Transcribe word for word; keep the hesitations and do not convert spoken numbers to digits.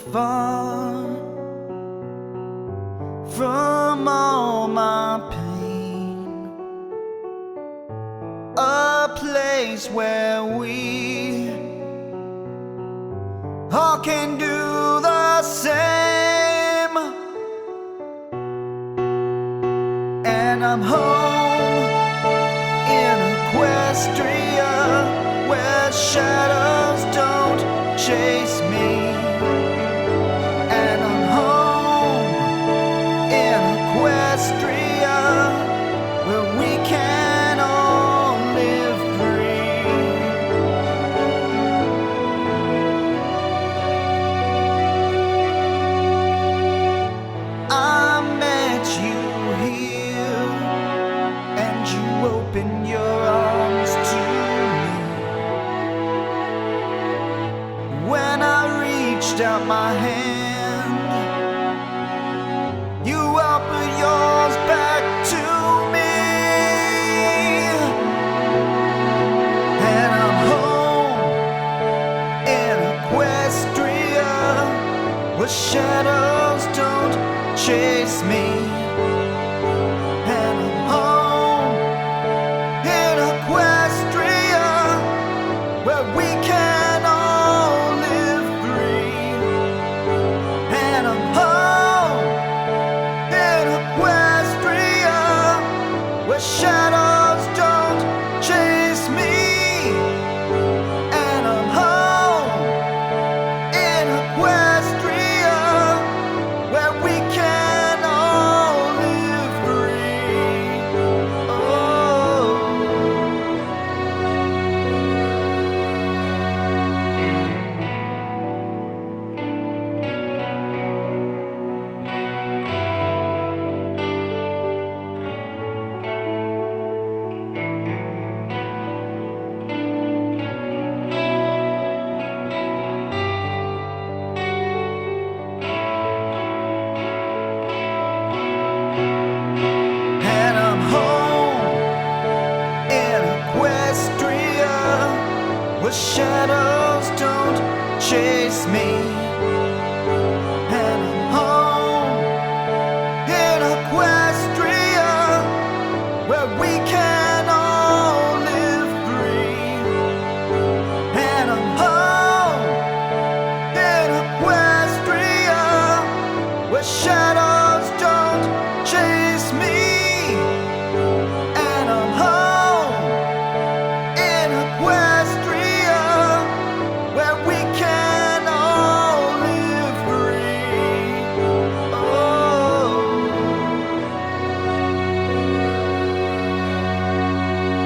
far from all my pain, a place where we all can do the same. And I'm home in Equestria, where shadows don't chase me. And I'm home in Equestria, where we can all live free. I met you here, and you opened your arms to me. When I reached out my hand, you offered yours back to me. And I'm home in Equestria, where shadows don't chase me. And I'm home in Equestria, where we can all live free. And I'm home in Equestria, where shadows don't chase me. And I'm home in Equestria, where we can all live free. Oh. And I'm home in Equestria, where shadows don't chase me. And I'm home in Equestria, where we can all live free. And I'm home in Equestria, where shadows don't chase me.